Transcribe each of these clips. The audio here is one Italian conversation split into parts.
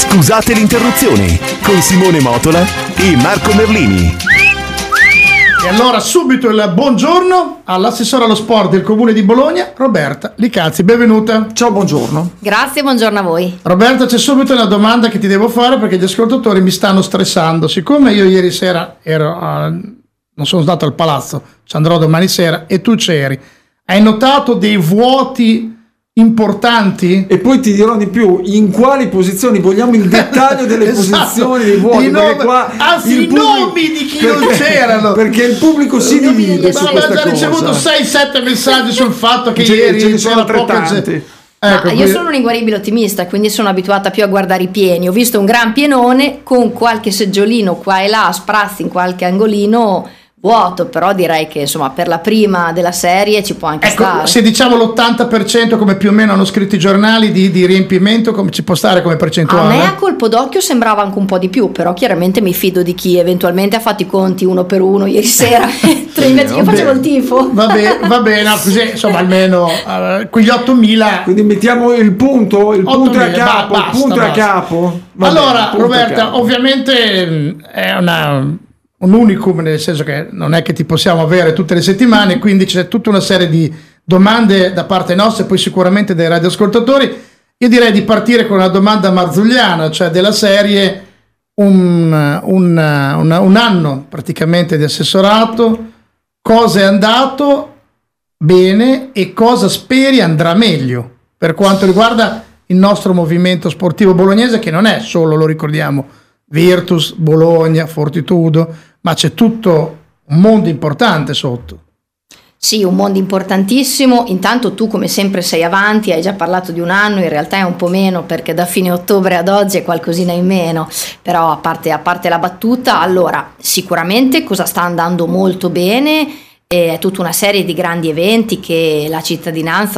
Scusate l'interruzione, con Simone Motola e Marco Merlini. E allora subito il buongiorno all'assessore allo sport del Comune di Bologna, Roberta Licalzi. Benvenuta. Ciao, buongiorno. Grazie, buongiorno a voi. Roberta, c'è subito una domanda che ti devo fare perché gli ascoltatori mi stanno stressando. Siccome io ieri sera non sono stato al palazzo, ci andrò domani sera e tu c'eri, hai notato dei vuoti importanti? E poi ti dirò di più, in quali posizioni, vogliamo il dettaglio delle posizioni dei vuoti, anzi i nomi di chi non c'erano, perché il pubblico si divide su questa cosa. Ho ricevuto 6-7 messaggi sul fatto che ieri ce ne sono c'era poca gente. Ecco, io sono un inguaribile ottimista, quindi sono abituata più a guardare i pieni. Ho visto un gran pienone con qualche seggiolino qua e là, sprazzi in qualche angolino vuoto, però direi che insomma per la prima della serie ci può anche stare. Se diciamo l'80% come più o meno hanno scritto i giornali di riempimento, come ci può stare come percentuale? A me a colpo d'occhio sembrava anche un po' di più, però chiaramente mi fido di chi eventualmente ha fatto i conti uno per uno ieri sera. Io facevo il tifo. Va bene, così insomma almeno quegli 8.000. Quindi mettiamo il punto è a capo, il punto è a capo. Allora Roberta, ovviamente è un unicum, nel senso che non è che ti possiamo avere tutte le settimane, quindi c'è tutta una serie di domande da parte nostra e poi sicuramente dei radioascoltatori. Io direi di partire con una domanda marzulliana, cioè della serie un anno praticamente di assessorato, cosa è andato bene e cosa speri andrà meglio per quanto riguarda il nostro movimento sportivo bolognese, che non è solo, lo ricordiamo, Virtus, Bologna, Fortitudo, ma c'è tutto un mondo importante sotto. Sì, un mondo importantissimo. Intanto tu come sempre sei avanti, hai già parlato di un anno, in realtà è un po' meno perché da fine ottobre ad oggi è qualcosina in meno, però a parte la battuta, allora sicuramente cosa sta andando molto bene, è tutta una serie di grandi eventi che la cittadinanza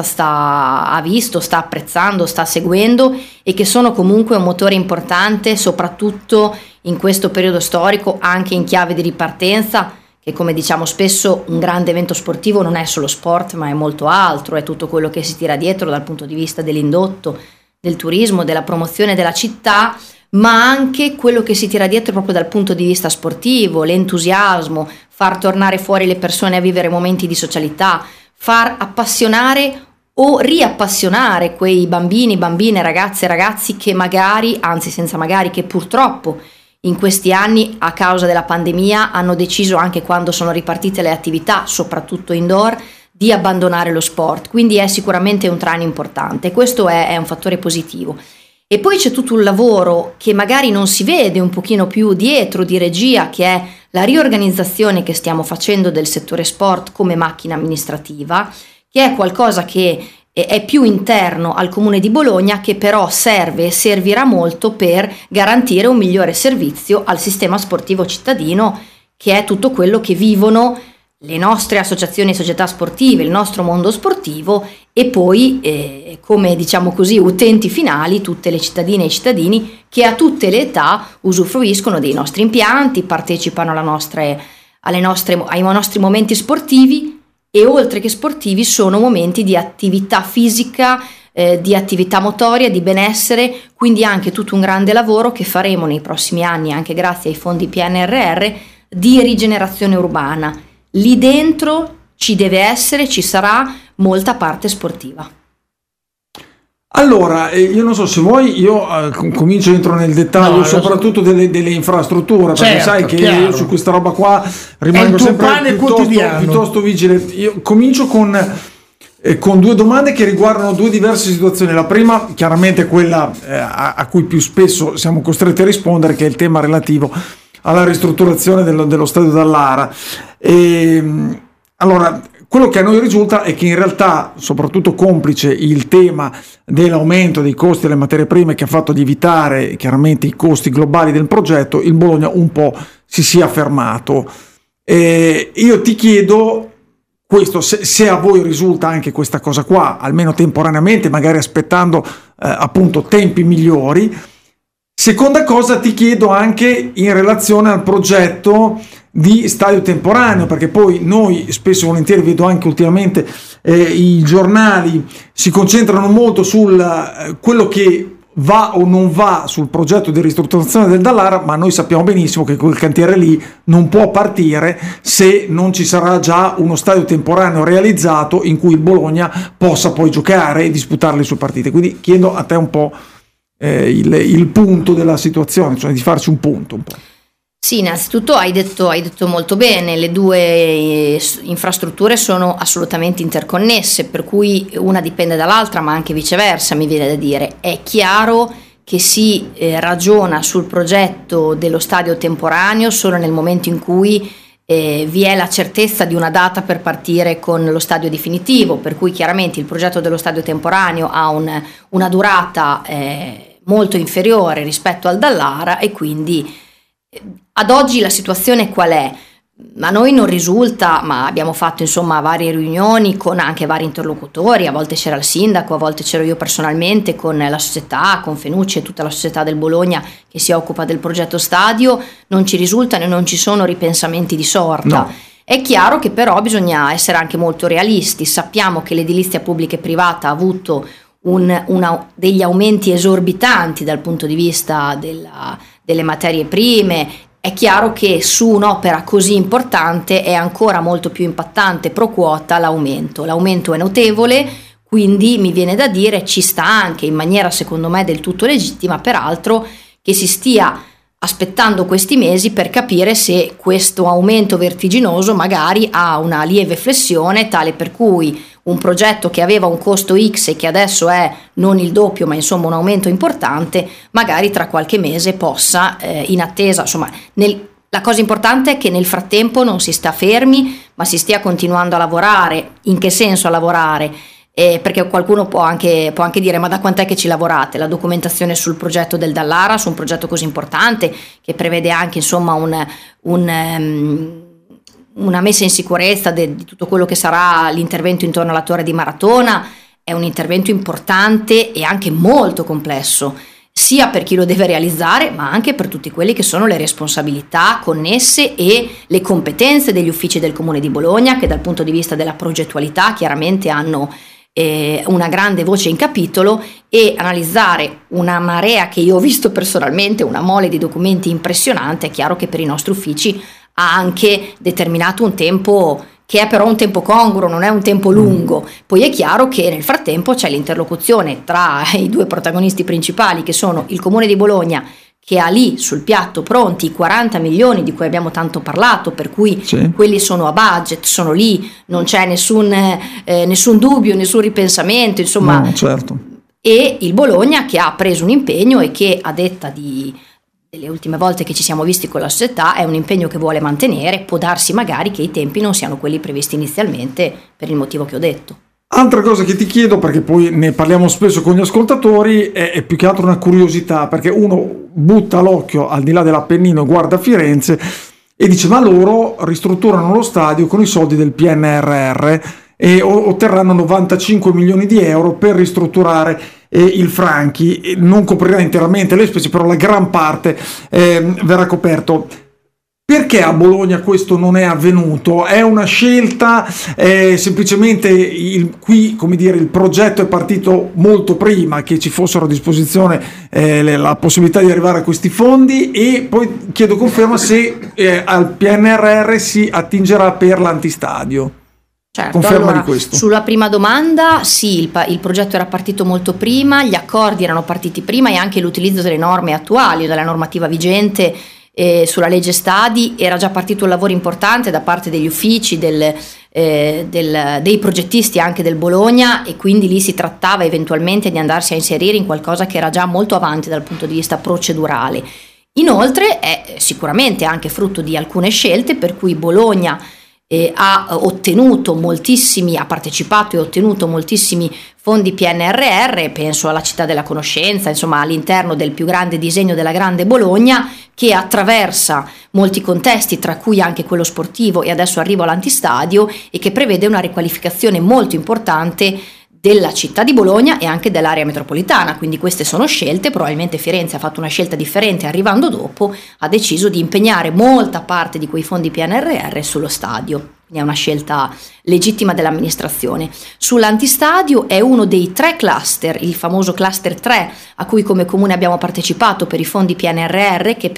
ha visto, sta apprezzando, sta seguendo e che sono comunque un motore importante soprattutto in questo periodo storico, anche in chiave di ripartenza, che come diciamo spesso un grande evento sportivo non è solo sport ma è molto altro, è tutto quello che si tira dietro dal punto di vista dell'indotto, del turismo, della promozione della città, ma anche quello che si tira dietro proprio dal punto di vista sportivo, l'entusiasmo, far tornare fuori le persone a vivere momenti di socialità, far appassionare o riappassionare quei bambini, bambine, ragazze e ragazzi che magari, anzi senza magari, che purtroppo in questi anni a causa della pandemia hanno deciso, anche quando sono ripartite le attività, soprattutto indoor, di abbandonare lo sport. Quindi è sicuramente un traino importante, questo è un fattore positivo. E poi c'è tutto un lavoro che magari non si vede un pochino più dietro di regia, che è la riorganizzazione che stiamo facendo del settore sport come macchina amministrativa, che è qualcosa che è più interno al Comune di Bologna, che però serve e servirà molto per garantire un migliore servizio al sistema sportivo cittadino, che è tutto quello che vivono le nostre associazioni e società sportive, il nostro mondo sportivo e poi come diciamo così utenti finali tutte le cittadine e i cittadini che a tutte le età usufruiscono dei nostri impianti, partecipano ai nostri momenti sportivi e oltre che sportivi sono momenti di attività fisica, di attività motoria, di benessere, quindi anche tutto un grande lavoro che faremo nei prossimi anni anche grazie ai fondi PNRR di rigenerazione urbana. Lì dentro ci sarà molta parte sportiva. Allora, io non so se vuoi, io comincio, entro nel dettaglio soprattutto delle infrastrutture, perché sai che io su questa roba qua rimango sempre piuttosto vigile. Io comincio con due domande che riguardano due diverse situazioni. La prima, chiaramente, è quella a cui più spesso siamo costretti a rispondere, che è il tema relativo alla ristrutturazione dello stadio Dallara. Allora, quello che a noi risulta è che in realtà, soprattutto complice il tema dell'aumento dei costi delle materie prime che ha fatto lievitare chiaramente i costi globali del progetto, il Bologna un po' si sia fermato. Io ti chiedo questo, se a voi risulta anche questa cosa qua, almeno temporaneamente, magari aspettando appunto tempi migliori. Seconda cosa, ti chiedo anche in relazione al progetto di stadio temporaneo, perché poi noi spesso e volentieri, vedo anche ultimamente i giornali si concentrano molto sul quello che va o non va sul progetto di ristrutturazione del Dallara, ma noi sappiamo benissimo che quel cantiere lì non può partire se non ci sarà già uno stadio temporaneo realizzato in cui il Bologna possa poi giocare e disputare le sue partite. Quindi chiedo a te un po' il punto della situazione, cioè di farci un punto un po'. Sì, innanzitutto hai detto molto bene, le due infrastrutture sono assolutamente interconnesse, per cui una dipende dall'altra, ma anche viceversa, mi viene da dire. È chiaro che si ragiona sul progetto dello stadio temporaneo solo nel momento in cui vi è la certezza di una data per partire con lo stadio definitivo, per cui chiaramente il progetto dello stadio temporaneo ha una durata molto inferiore rispetto al Dallara, e quindi ad oggi la situazione qual è? A noi non risulta, ma abbiamo fatto insomma varie riunioni con anche vari interlocutori, a volte c'era il sindaco, a volte c'ero io personalmente con la società, con Fenucci e tutta la società del Bologna che si occupa del progetto stadio, non ci risultano e non ci sono ripensamenti di sorta. No. È chiaro che però bisogna essere anche molto realisti, sappiamo che l'edilizia pubblica e privata ha avuto degli aumenti esorbitanti dal punto di vista delle materie prime. È chiaro che su un'opera così importante è ancora molto più impattante pro quota l'aumento è notevole, quindi mi viene da dire ci sta anche in maniera secondo me del tutto legittima peraltro che si stia aspettando questi mesi per capire se questo aumento vertiginoso magari ha una lieve flessione tale per cui un progetto che aveva un costo X e che adesso è non il doppio ma insomma un aumento importante, magari tra qualche mese possa in attesa, insomma la cosa importante è che nel frattempo non si sta fermi ma si stia continuando a lavorare. In che senso a lavorare? Perché qualcuno può anche dire ma da quant'è che ci lavorate? La documentazione sul progetto del Dallara, su un progetto così importante che prevede anche insomma una messa in sicurezza di tutto quello che sarà l'intervento intorno alla torre di Maratona, è un intervento importante e anche molto complesso, sia per chi lo deve realizzare ma anche per tutti quelli che sono le responsabilità connesse e le competenze degli uffici del Comune di Bologna che dal punto di vista della progettualità chiaramente hanno una grande voce in capitolo, e analizzare una marea che io ho visto personalmente, una mole di documenti impressionante. È chiaro che per i nostri uffici ha anche determinato un tempo che è però un tempo congruo, non è un tempo lungo. Poi è chiaro che nel frattempo c'è l'interlocuzione tra i due protagonisti principali che sono il Comune di Bologna, che ha lì sul piatto pronti i 40 milioni di cui abbiamo tanto parlato, per cui sì, quelli sono a budget, sono lì, non c'è nessun dubbio, nessun ripensamento, insomma. No, certo. E il Bologna che ha preso un impegno e che, a detta delle ultime volte che ci siamo visti con la società, è un impegno che vuole mantenere. Può darsi magari che i tempi non siano quelli previsti inizialmente per il motivo che ho detto. Altra cosa che ti chiedo, perché poi ne parliamo spesso con gli ascoltatori, è più che altro una curiosità, perché uno butta l'occhio al di là dell'Appennino e guarda Firenze e dice ma loro ristrutturano lo stadio con i soldi del PNRR e otterranno 95 milioni di euro per ristrutturare il Franchi. Non coprirà interamente le spese, però la gran parte verrà coperto. Perché a Bologna questo non è avvenuto? È una scelta, semplicemente qui, come dire, il progetto è partito molto prima che ci fossero a disposizione la possibilità di arrivare a questi fondi, e poi chiedo conferma se al PNRR si attingerà per l'antistadio. Certo, conferma allora, di questo. Sulla prima domanda, sì, il progetto era partito molto prima, gli accordi erano partiti prima e anche l'utilizzo delle norme attuali, della normativa vigente sulla legge stadi era già partito un lavoro importante da parte degli uffici dei progettisti anche del Bologna, e quindi lì si trattava eventualmente di andarsi a inserire in qualcosa che era già molto avanti dal punto di vista procedurale. Inoltre è sicuramente anche frutto di alcune scelte per cui Bologna ha partecipato e ottenuto moltissimi fondi PNRR, penso alla città della conoscenza, insomma all'interno del più grande disegno della grande Bologna, che attraversa molti contesti, tra cui anche quello sportivo, e adesso arrivo all'antistadio, e che prevede una riqualificazione molto importante della città di Bologna e anche dell'area metropolitana. Quindi queste sono scelte, probabilmente Firenze ha fatto una scelta differente arrivando dopo, ha deciso di impegnare molta parte di quei fondi PNRR sullo stadio. È una scelta legittima dell'amministrazione. Sull'antistadio è uno dei 3 cluster, il famoso cluster 3, a cui come comune abbiamo partecipato per i fondi PNRR, che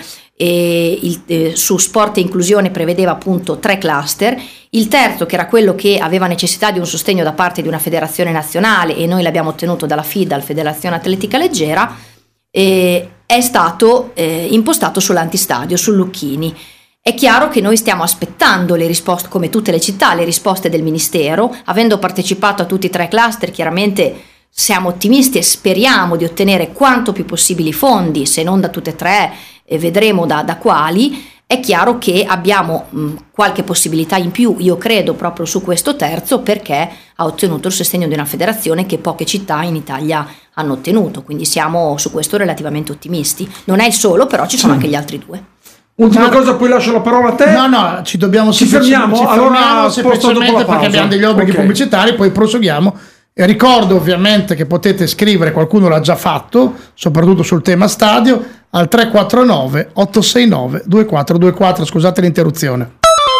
su sport e inclusione prevedeva appunto 3 cluster. Il terzo, che era quello che aveva necessità di un sostegno da parte di una federazione nazionale, e noi l'abbiamo ottenuto dalla FIDAL, Federazione Atletica Leggera, è stato impostato sull'antistadio, sul Lucchini. È chiaro che noi stiamo aspettando le risposte, come tutte le città, le risposte del Ministero. Avendo partecipato a tutti i 3 cluster, chiaramente siamo ottimisti e speriamo di ottenere quanto più possibili fondi, se non da tutte e 3, vedremo da quali. È chiaro che abbiamo qualche possibilità in più, io credo, proprio su questo terzo, perché ha ottenuto il sostegno di una federazione che poche città in Italia hanno ottenuto, quindi siamo su questo relativamente ottimisti. Non è il solo, però ci sono anche gli altri 2. Ultima cosa, poi lascio la parola a te. No, ci fermiamo allora, semplicemente perché abbiamo degli obblighi pubblicitari, poi proseguiamo. E ricordo ovviamente che potete scrivere, qualcuno l'ha già fatto, soprattutto sul tema stadio, al 349 869 2424. Scusate l'interruzione.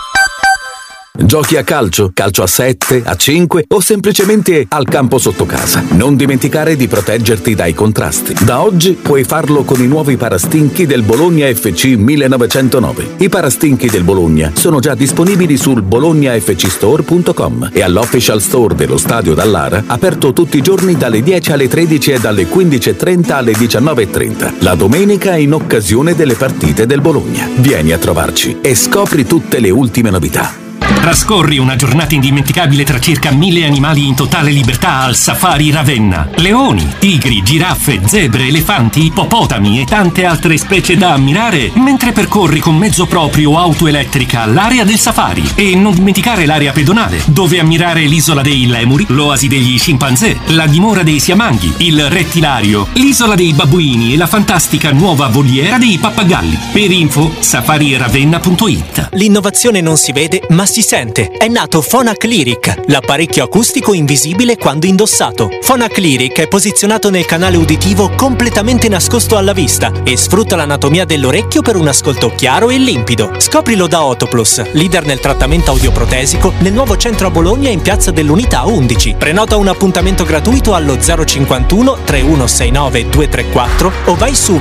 Giochi a calcio a 7, a 5 o semplicemente al campo sotto casa. Non dimenticare di proteggerti dai contrasti. Da oggi puoi farlo con i nuovi parastinchi del Bologna FC 1909. I parastinchi del Bologna sono già disponibili sul bolognafcstore.com e all'official store dello Stadio Dallara, aperto tutti i giorni dalle 10 alle 13 e dalle 15.30 alle 19.30. La domenica in occasione delle partite del Bologna. Vieni a trovarci e scopri tutte le ultime novità. Trascorri una giornata indimenticabile tra circa 1000 animali in totale libertà al Safari Ravenna. Leoni, tigri, giraffe, zebre, elefanti, ippopotami e tante altre specie da ammirare mentre percorri con mezzo proprio o auto elettrica l'area del safari. E non dimenticare l'area pedonale, dove ammirare l'isola dei lemuri, l'oasi degli scimpanzé, la dimora dei siamanghi, il rettilario, l'isola dei babbuini e la fantastica nuova voliera dei pappagalli. Per info, safariravenna.it. L'innovazione non si vede, ma si sente. È nato Phonak Lyric, l'apparecchio acustico invisibile quando indossato. Phonak Lyric è posizionato nel canale uditivo completamente nascosto alla vista e sfrutta l'anatomia dell'orecchio per un ascolto chiaro e limpido. Scoprilo da Otoplus, leader nel trattamento audioprotesico, nel nuovo centro a Bologna in piazza dell'Unità 11. Prenota un appuntamento gratuito allo 051 3169 234 o vai su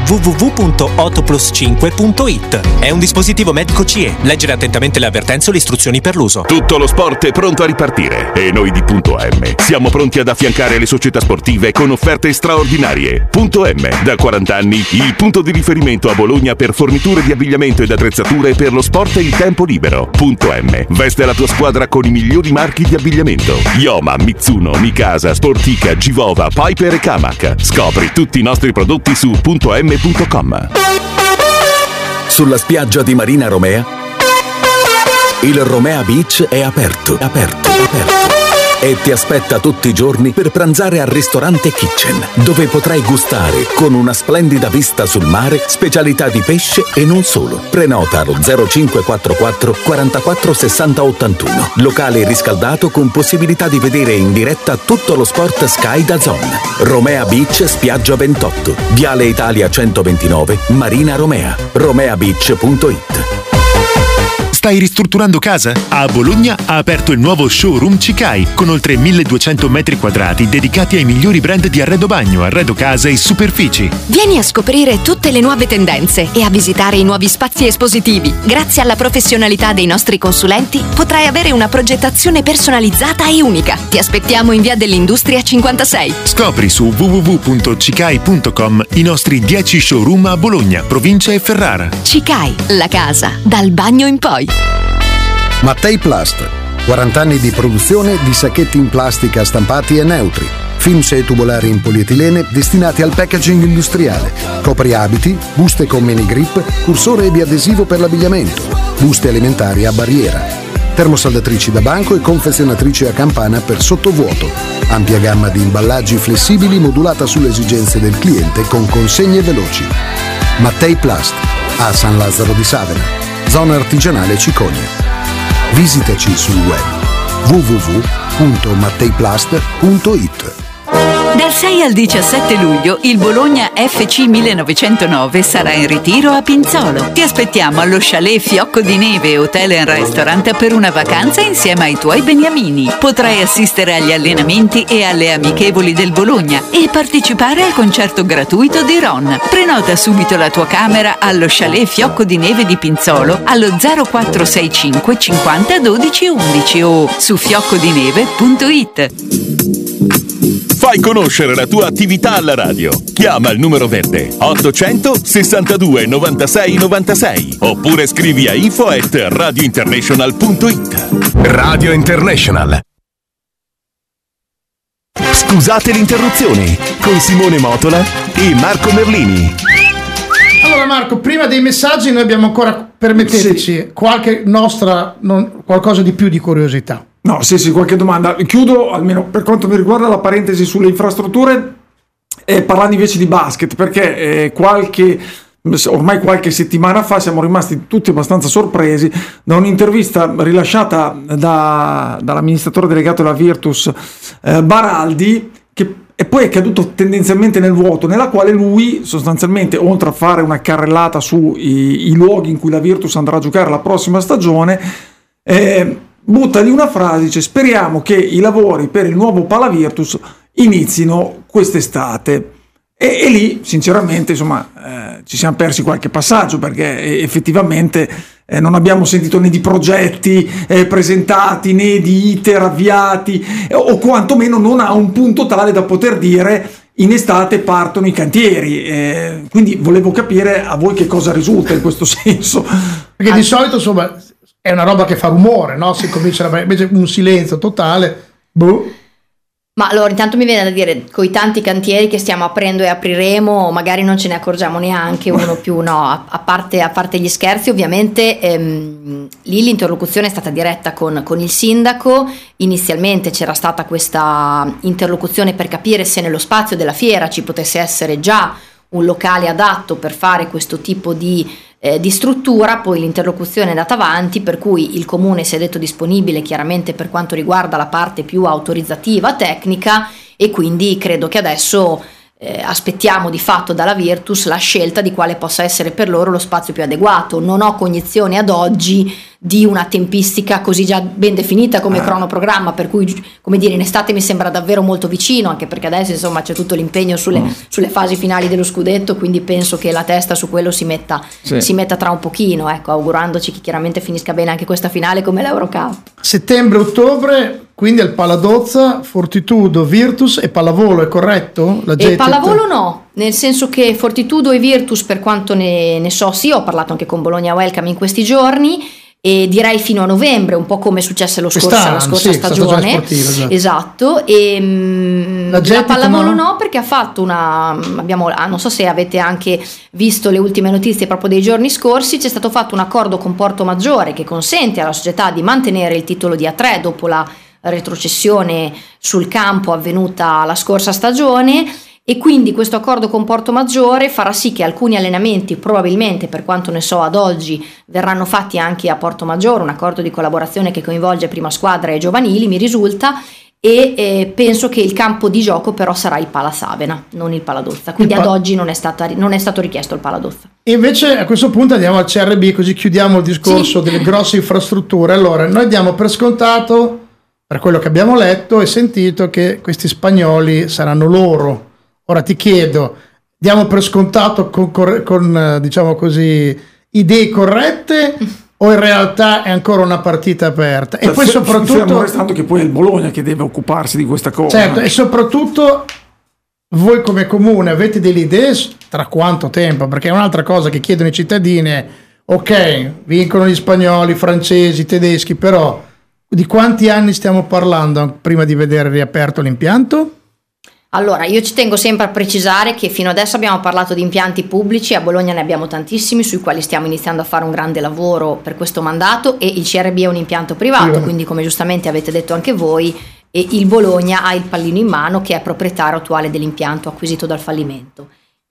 www.otoplus5.it. È un dispositivo medico CE. Leggere attentamente le avvertenze o le istruzioni per l'uso. Tutto lo sport è pronto a ripartire e noi di Punto M siamo pronti ad affiancare le società sportive con offerte straordinarie. Punto M, da 40 anni, il punto di riferimento a Bologna per forniture di abbigliamento ed attrezzature per lo sport e il tempo libero. Punto M, veste la tua squadra con i migliori marchi di abbigliamento: Ioma, Mitsuno, Mikasa, Sportica, Givova, Piper e Kamac. Scopri tutti i nostri prodotti su .m.com. Sulla spiaggia di Marina Romea il Romea Beach è aperto e ti aspetta tutti i giorni per pranzare al ristorante Kitchen, dove potrai gustare con una splendida vista sul mare specialità di pesce e non solo. Prenota allo 0544 44 60 81. Locale riscaldato con possibilità di vedere in diretta tutto lo sport Sky DAZN. Romea Beach Spiaggia 28, Viale Italia 129, Marina Romea. romeabeach.it. Stai ristrutturando casa? A Bologna ha aperto il nuovo showroom Cicai, con oltre 1200 metri quadrati dedicati ai migliori brand di arredo bagno, arredo casa e superfici. Vieni a scoprire tutte le nuove tendenze e a visitare i nuovi spazi espositivi. Grazie alla professionalità dei nostri consulenti potrai avere una progettazione personalizzata e unica. Ti aspettiamo in via dell'Industria 56. Scopri su www.cicai.com i nostri 10 showroom a Bologna, provincia e Ferrara. Cicai, la casa, dal bagno in poi. Mattei Plast, 40 anni di produzione di sacchetti in plastica stampati e neutri, films e tubolari in polietilene destinati al packaging industriale, copriabiti, buste con mini grip, cursore e biadesivo per l'abbigliamento, buste alimentari a barriera, termosaldatrici da banco e confezionatrici a campana per sottovuoto, ampia gamma di imballaggi flessibili modulata sulle esigenze del cliente con consegne veloci. Mattei Plast, a San Lazzaro di Savena, zona artigianale Cicogna. Visitaci sul web www.matteiplast.it. Dal 6 al 17 luglio il Bologna FC 1909 sarà in ritiro a Pinzolo. Ti aspettiamo allo chalet Fiocco di Neve Hotel & Restaurant per una vacanza insieme ai tuoi beniamini. Potrai assistere agli allenamenti e alle amichevoli del Bologna e partecipare al concerto gratuito di Ron. Prenota subito la tua camera allo chalet Fiocco di Neve di Pinzolo allo 0465 50 12 11 o su fioccodineve.it. Fai conoscere la tua attività alla radio. Chiama il numero verde 800 62 96 96 oppure scrivi a info@radiointernational.it. Radio International. Scusate l'interruzione, con Simone Motola e Marco Merlini. Allora Marco, prima dei messaggi noi abbiamo ancora, permetteteci, qualche nostra, qualcosa di più di curiosità. No, sì, qualche domanda. Chiudo, almeno per quanto mi riguarda, la parentesi sulle infrastrutture, parlando invece di basket, perché ormai qualche settimana fa siamo rimasti tutti abbastanza sorpresi da un'intervista rilasciata dall'amministratore delegato della Virtus, Baraldi, che e poi è caduto tendenzialmente nel vuoto, nella quale lui sostanzialmente, oltre a fare una carrellata sui luoghi in cui la Virtus andrà a giocare la prossima stagione, butta lì una frase, dice: speriamo che i lavori per il nuovo Pala Virtus inizino quest'estate. E lì sinceramente insomma ci siamo persi qualche passaggio, perché effettivamente non abbiamo sentito né di progetti presentati né di iter avviati, o quantomeno non a un punto tale da poter dire in estate partono i cantieri, quindi volevo capire a voi che cosa risulta in questo senso, perché di solito insomma è una roba che fa rumore, no? Si comincia invece un silenzio totale. Ma allora intanto mi viene da dire, coi tanti cantieri che stiamo aprendo e apriremo, magari non ce ne accorgiamo neanche uno più, no, a parte gli scherzi, ovviamente lì l'interlocuzione è stata diretta con il sindaco. Inizialmente c'era stata questa interlocuzione per capire se nello spazio della fiera ci potesse essere già un locale adatto per fare questo tipo di struttura. Poi l'interlocuzione è andata avanti, per cui il comune si è detto disponibile chiaramente per quanto riguarda la parte più autorizzativa tecnica, e quindi credo che adesso aspettiamo di fatto dalla Virtus la scelta di quale possa essere per loro lo spazio più adeguato. Non ho cognizione ad oggi di una tempistica così già ben definita come cronoprogramma, per cui, come dire, in estate mi sembra davvero molto vicino, anche perché adesso insomma c'è tutto l'impegno sulle fasi finali dello scudetto, quindi penso che la testa su quello si metta tra un pochino, ecco, augurandoci che chiaramente finisca bene anche questa finale come l'Eurocup. Settembre-ottobre, quindi al Paladozza, Fortitudo, Virtus e pallavolo, è corretto? E pallavolo no, nel senso che Fortitudo e Virtus, per quanto ne so, sì, ho parlato anche con Bologna Welcome in questi giorni, e direi fino a novembre, un po' come è successo la scorsa stagione sportiva, esatto. E la pallavolo no, perché ha fatto non so se avete anche visto le ultime notizie proprio dei giorni scorsi, c'è stato fatto un accordo con Porto Maggiore che consente alla società di mantenere il titolo di A3 dopo la retrocessione sul campo avvenuta la scorsa stagione, e quindi questo accordo con Porto Maggiore farà sì che alcuni allenamenti, probabilmente, per quanto ne so ad oggi, verranno fatti anche a Porto Maggiore, un accordo di collaborazione che coinvolge prima squadra e giovanili, mi risulta, e penso che il campo di gioco però sarà il Pala Savena, non il Paladozza, quindi ad oggi non è stato richiesto il Paladozza. E invece a questo punto andiamo al CRB, così chiudiamo il discorso delle grosse infrastrutture. Allora, noi diamo per scontato, per quello che abbiamo letto e sentito, che questi spagnoli saranno loro. Ora ti chiedo, diamo per scontato con diciamo così, idee corrette, o in realtà è ancora una partita aperta? E poi soprattutto, fermo restando che poi è il Bologna che deve occuparsi di questa cosa. Certo, e soprattutto voi come comune avete delle idee tra quanto tempo? Perché è un'altra cosa che chiedono i cittadini è: ok, vincono gli spagnoli, i francesi, i tedeschi, però di quanti anni stiamo parlando prima di vedere riaperto l'impianto? Allora, io ci tengo sempre a precisare che fino adesso abbiamo parlato di impianti pubblici, a Bologna ne abbiamo tantissimi sui quali stiamo iniziando a fare un grande lavoro per questo mandato, e il CRB è un impianto privato, quindi come giustamente avete detto anche voi, e il Bologna ha il pallino in mano, che è proprietario attuale dell'impianto acquisito dal fallimento.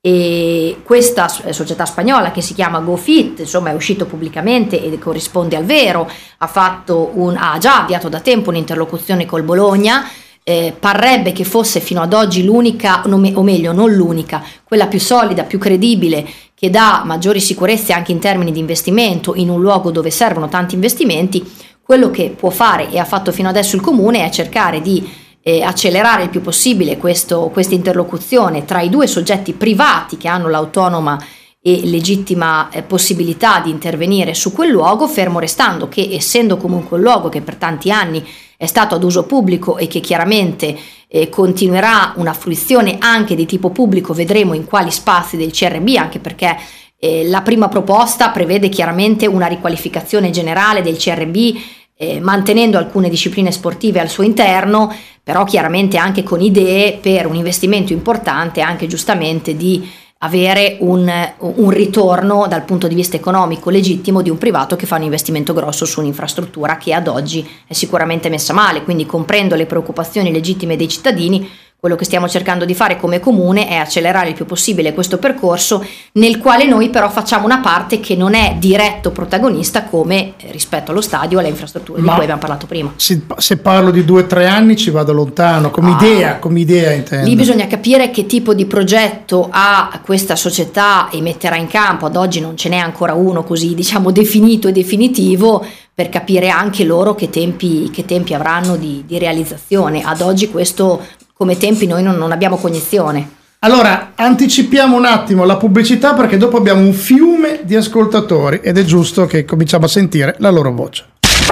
E questa società spagnola, che si chiama GoFit, insomma è uscito pubblicamente e corrisponde al vero, ha già avviato da tempo un'interlocuzione col Bologna. parrebbe che fosse fino ad oggi l'unica, o meglio non l'unica, quella più solida, più credibile, che dà maggiori sicurezze anche in termini di investimento in un luogo dove servono tanti investimenti. Quello che può fare e ha fatto fino adesso il Comune è cercare di accelerare il più possibile questa interlocuzione tra i due soggetti privati che hanno l'autonoma e legittima possibilità di intervenire su quel luogo, fermo restando che, essendo comunque un luogo che per tanti anni è stato ad uso pubblico e che chiaramente continuerà una fruizione anche di tipo pubblico, vedremo in quali spazi del CRB, anche perché la prima proposta prevede chiaramente una riqualificazione generale del CRB, mantenendo alcune discipline sportive al suo interno, però chiaramente anche con idee per un investimento importante, anche giustamente di avere un ritorno dal punto di vista economico legittimo di un privato che fa un investimento grosso su un'infrastruttura che ad oggi è sicuramente messa male. Quindi comprendo le preoccupazioni legittime dei cittadini. Quello che stiamo cercando di fare come Comune è accelerare il più possibile questo percorso, nel quale noi però facciamo una parte che non è diretto protagonista come rispetto allo stadio e alle infrastrutture di cui abbiamo parlato prima. Se parlo di 2 o 3 anni ci vado lontano, come idea intendo. Lì bisogna capire che tipo di progetto ha questa società e metterà in campo. Ad oggi non ce n'è ancora uno così, diciamo, definito e definitivo, per capire anche loro che tempi avranno di realizzazione. Ad oggi questo come tempi noi non abbiamo cognizione. Allora, anticipiamo un attimo la pubblicità perché dopo abbiamo un fiume di ascoltatori ed è giusto che cominciamo a sentire la loro voce.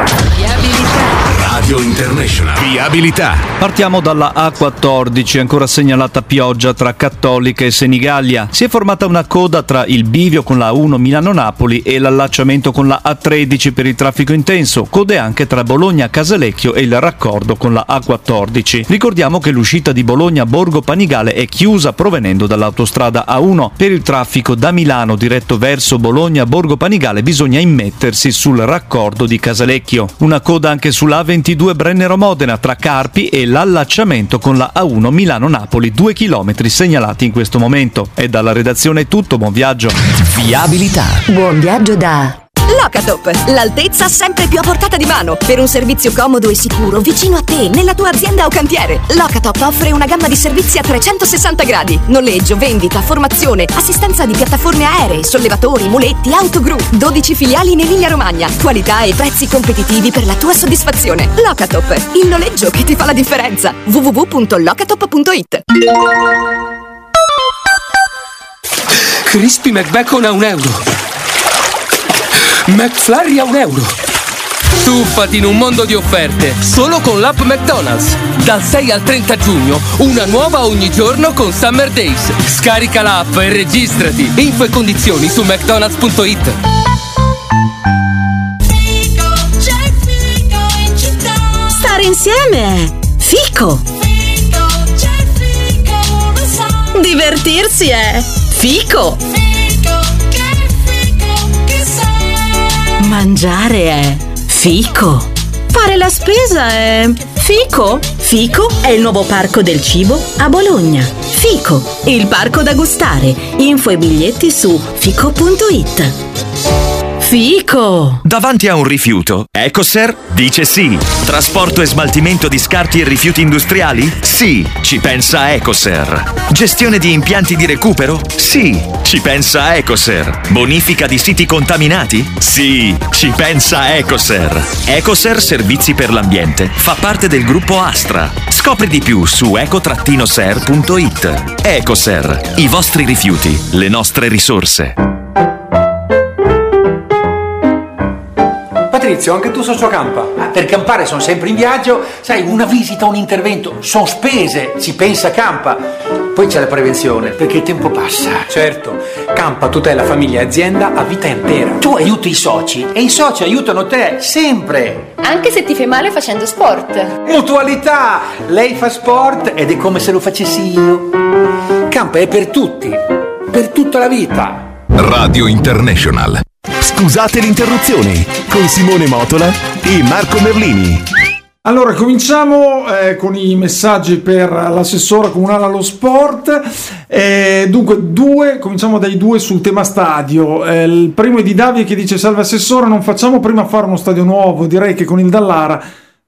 Radio International. Viabilità. Partiamo dalla A14, ancora segnalata pioggia tra Cattolica e Senigallia. Si è formata una coda tra il bivio con la A1 Milano-Napoli e l'allacciamento con la A13 per il traffico intenso. Code anche tra Bologna-Casalecchio e il raccordo con la A14. Ricordiamo che l'uscita di Bologna-Borgo Panigale è chiusa provenendo dall'autostrada A1. Per il traffico da Milano diretto verso Bologna-Borgo Panigale bisogna immettersi sul raccordo di Casalecchio. Una coda anche sulla A22 Brennero-Modena tra Carpi e l'allacciamento con la A1 Milano-Napoli, 2 chilometri segnalati in questo momento. E dalla redazione è tutto, buon viaggio. Viabilità. Buon viaggio da Locatop, l'altezza sempre più a portata di mano per un servizio comodo e sicuro vicino a te, nella tua azienda o cantiere. Locatop offre una gamma di servizi a 360 gradi: noleggio, vendita, formazione, assistenza di piattaforme aeree, sollevatori, muletti, autogru. 12 filiali in Emilia-Romagna, qualità e prezzi competitivi per la tua soddisfazione. Locatop, il noleggio che ti fa la differenza. www.locatop.it. Crispy McBacon a €1. McFlurry a €1. Tuffati in un mondo di offerte solo con l'app McDonald's. Dal 6 al 30 giugno, una nuova ogni giorno con Summer Days. Scarica l'app e registrati. Info e condizioni su mcdonalds.it. Stare insieme è fico. Divertirsi è fico. Mangiare è fico. Fare la spesa è fico. Fico è il nuovo parco del cibo a Bologna. Fico, il parco da gustare. Info e biglietti su fico.it. Fico. Davanti a un rifiuto, Ecoser dice sì. Trasporto e smaltimento di scarti e rifiuti industriali? Sì, ci pensa Ecoser. Gestione di impianti di recupero? Sì, ci pensa Ecoser. Bonifica di siti contaminati? Sì, ci pensa Ecoser. Ecoser Servizi per l'Ambiente fa parte del gruppo Astra. Scopri di più su eco-ser.it. Ecoser, i vostri rifiuti, le nostre risorse. Patrizio, anche tu socio campa? Per campare sono sempre in viaggio, sai, una visita, un intervento, sono spese, si pensa campa. Poi c'è la prevenzione, perché il tempo passa. Certo, campa tutela famiglia e azienda a vita intera. Tu aiuti i soci e i soci aiutano te, sempre. Anche se ti fai male facendo sport. Mutualità! Lei fa sport ed è come se lo facessi io. Campa è per tutti, per tutta la vita. Radio International. Scusate l'interruzione, con Simone Motola e Marco Merlini. Allora, cominciamo con i messaggi per l'assessora comunale allo sport. Dunque, cominciamo dai 2 sul tema stadio. Il primo è di Davide che dice: salve assessore, non facciamo prima fare uno stadio nuovo? Direi che con il Dallara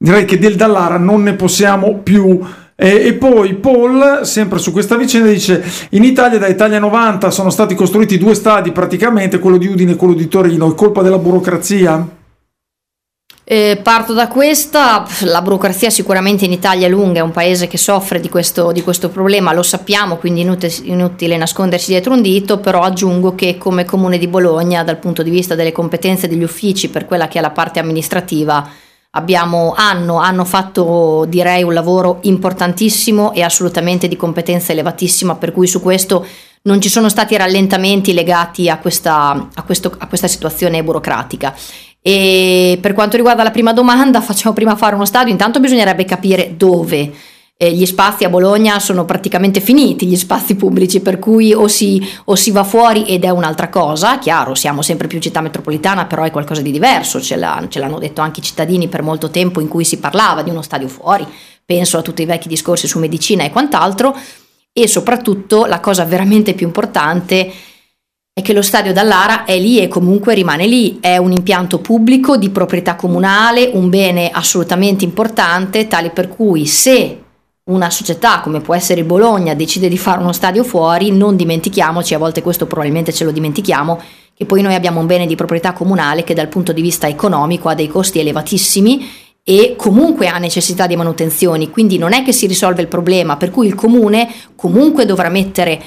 direi che del Dallara non ne possiamo più. E poi Paul, sempre su questa vicenda, dice: in Italia da Italia 90 sono stati costruiti 2 stadi praticamente, quello di Udine e quello di Torino, è colpa della burocrazia? Parto da questa, la burocrazia sicuramente in Italia è lunga, è un paese che soffre di questo problema, lo sappiamo, quindi inutile nascondersi dietro un dito, però aggiungo che come Comune di Bologna, dal punto di vista delle competenze degli uffici per quella che è la parte amministrativa, hanno fatto, direi, un lavoro importantissimo e assolutamente di competenza elevatissima, per cui su questo non ci sono stati rallentamenti legati a questa situazione burocratica. E per quanto riguarda la prima domanda, facciamo prima fare uno stadio. Intanto bisognerebbe capire dove. Gli spazi a Bologna sono praticamente finiti, gli spazi pubblici, per cui o si va fuori ed è un'altra cosa. Chiaro, siamo sempre più città metropolitana, però è qualcosa di diverso, ce l'hanno detto anche i cittadini per molto tempo, in cui si parlava di uno stadio fuori, penso a tutti i vecchi discorsi su medicina e quant'altro. E soprattutto la cosa veramente più importante è che lo stadio Dallara è lì e comunque rimane lì, è un impianto pubblico di proprietà comunale, un bene assolutamente importante, tale per cui se una società come può essere il Bologna decide di fare uno stadio fuori, non dimentichiamoci, a volte questo probabilmente ce lo dimentichiamo, che poi noi abbiamo un bene di proprietà comunale che dal punto di vista economico ha dei costi elevatissimi e comunque ha necessità di manutenzioni, quindi non è che si risolve il problema, per cui il comune comunque dovrà mettere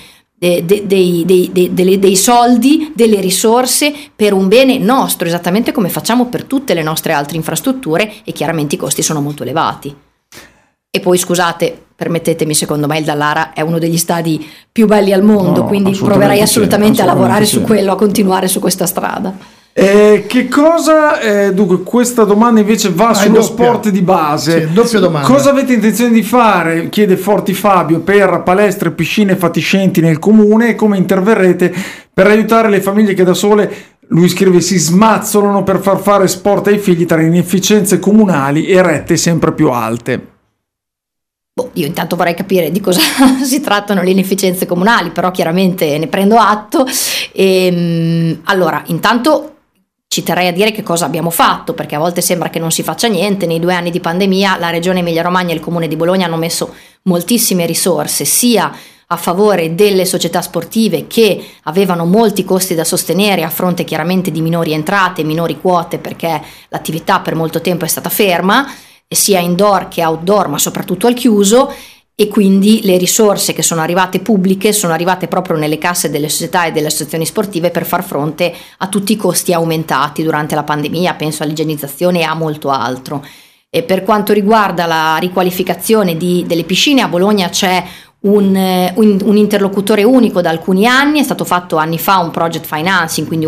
dei soldi, delle risorse per un bene nostro, esattamente come facciamo per tutte le nostre altre infrastrutture, e chiaramente i costi sono molto elevati. E poi scusate, permettetemi, secondo me il Dallara è uno degli stadi più belli al mondo, quindi proverei assolutamente a lavorare su quello, a continuare su questa strada. Che cosa, dunque questa domanda invece va sullo sport di base. Sì, doppia domanda. Cosa avete intenzione di fare, chiede Forti Fabio, per palestre, piscine fatiscenti nel comune, e come interverrete per aiutare le famiglie che da sole, lui scrive, si smazzolano per far fare sport ai figli tra inefficienze comunali e rette sempre più alte? Io intanto vorrei capire di cosa si trattano le inefficienze comunali, però chiaramente ne prendo atto. Allora, intanto ci terrei a dire che cosa abbiamo fatto, perché a volte sembra che non si faccia niente. Nei 2 anni di pandemia la Regione Emilia-Romagna e il Comune di Bologna hanno messo moltissime risorse, sia a favore delle società sportive che avevano molti costi da sostenere a fronte chiaramente di minori entrate, minori quote, perché l'attività per molto tempo è stata ferma, sia indoor che outdoor, ma soprattutto al chiuso, e quindi le risorse che sono arrivate pubbliche sono arrivate proprio nelle casse delle società e delle associazioni sportive per far fronte a tutti i costi aumentati durante la pandemia, penso all'igienizzazione e a molto altro. E per quanto riguarda la riqualificazione delle piscine, a Bologna c'è un interlocutore unico da alcuni anni, è stato fatto anni fa un project financing, quindi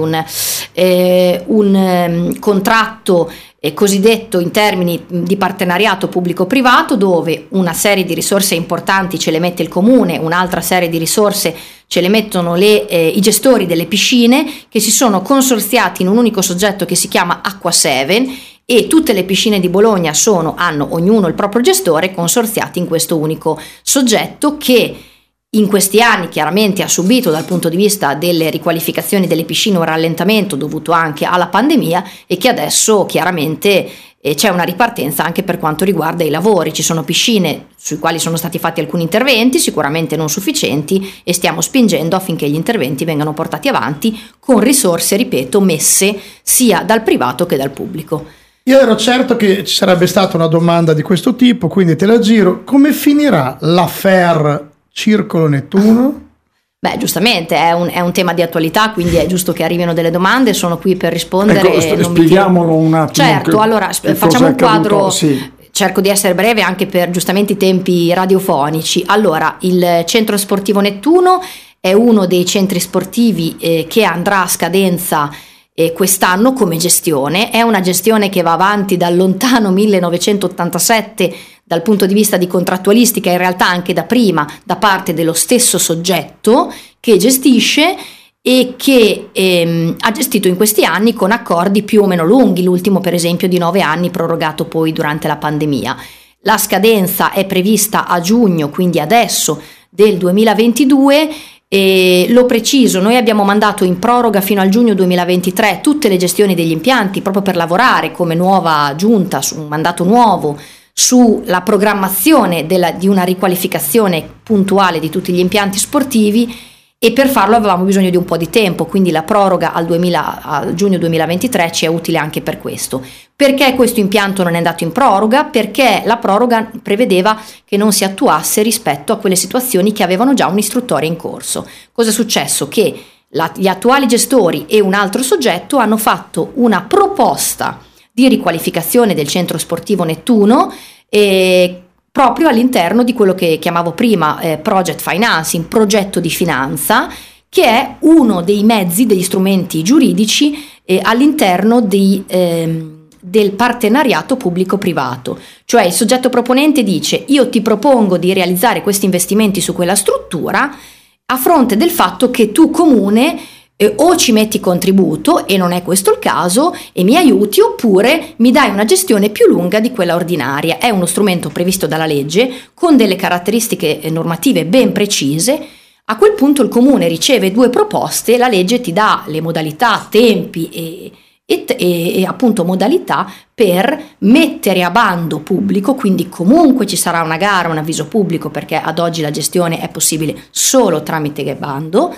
un contratto cosiddetto in termini di partenariato pubblico-privato, dove una serie di risorse importanti ce le mette il comune, un'altra serie di risorse ce le mettono i gestori delle piscine, che si sono consorziati in un unico soggetto che si chiama Acqua 7, e tutte le piscine di Bologna hanno ognuno il proprio gestore, consorziati in questo unico soggetto, che in questi anni chiaramente ha subito dal punto di vista delle riqualificazioni delle piscine un rallentamento dovuto anche alla pandemia, e che adesso chiaramente c'è una ripartenza anche per quanto riguarda i lavori. Ci sono piscine sui quali sono stati fatti alcuni interventi, sicuramente non sufficienti, e stiamo spingendo affinché gli interventi vengano portati avanti con risorse, ripeto, messe sia dal privato che dal pubblico. Io ero certo che ci sarebbe stata una domanda di questo tipo, quindi te la giro. Come finirà l'affaire Circolo Nettuno? Beh, giustamente è un tema di attualità, quindi è giusto che arrivino delle domande, sono qui per rispondere. Ecco, spieghiamolo un attimo. Certo, allora facciamo un quadro, sì. Cerco di essere breve anche per giustamente i tempi radiofonici. Allora, il Centro Sportivo Nettuno è uno dei centri sportivi che andrà a scadenza quest'anno come gestione. È una gestione che va avanti dal lontano 1987 dal punto di vista di contrattualistica, in realtà anche da prima, da parte dello stesso soggetto che gestisce e che ha gestito in questi anni con accordi più o meno lunghi, l'ultimo per esempio di 9 anni, prorogato poi durante la pandemia. La scadenza è prevista a giugno, quindi adesso, del 2022, E lo preciso, noi abbiamo mandato in proroga fino al giugno 2023 tutte le gestioni degli impianti proprio per lavorare come nuova giunta su un mandato nuovo sulla programmazione di una riqualificazione puntuale di tutti gli impianti sportivi, e per farlo avevamo bisogno di un po' di tempo, quindi la proroga al giugno 2023 ci è utile anche per questo. Perché questo impianto non è andato in proroga? Perché la proroga prevedeva che non si attuasse rispetto a quelle situazioni che avevano già un'istruttoria in corso. Cosa è successo? Che gli attuali gestori e un altro soggetto hanno fatto una proposta di riqualificazione del centro sportivo Nettuno proprio all'interno di quello che chiamavo prima project financing, progetto di finanza, che è uno dei mezzi, degli strumenti giuridici all'interno del partenariato pubblico-privato. Cioè il soggetto proponente dice: io ti propongo di realizzare questi investimenti su quella struttura a fronte del fatto che tu comune o ci metti contributo, e non è questo il caso, e mi aiuti, oppure mi dai una gestione più lunga di quella ordinaria. È uno strumento previsto dalla legge con delle caratteristiche normative ben precise. A quel punto il comune riceve 2 proposte, la legge ti dà le modalità, tempi e appunto modalità per mettere a bando pubblico, quindi comunque ci sarà una gara, un avviso pubblico, perché ad oggi la gestione è possibile solo tramite bando.